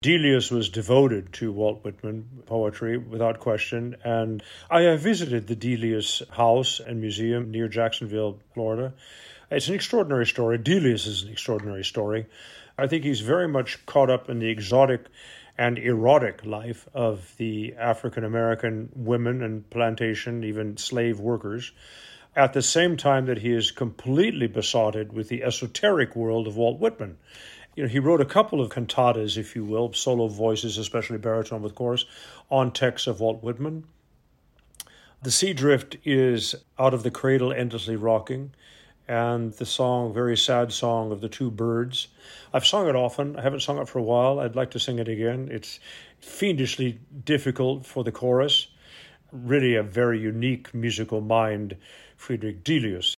Delius was devoted to Walt Whitman poetry, without question, and I have visited the Delius House and Museum near Jacksonville, Florida. It's an extraordinary story. Delius is an extraordinary story. I think he's very much caught up in the exotic and erotic life of the African American women and plantation, even slave workers, at the same time that he is completely besotted with the esoteric world of Walt Whitman. He wrote a couple of cantatas, if you will, solo voices, especially baritone with chorus, on texts of Walt Whitman. The Sea Drift is Out of the Cradle Endlessly Rocking, and the song, very sad song of the Two Birds. I've sung it often. I haven't sung it for a while. I'd like to sing it again. It's fiendishly difficult for the chorus. Really a very unique musical mind, Friedrich Delius.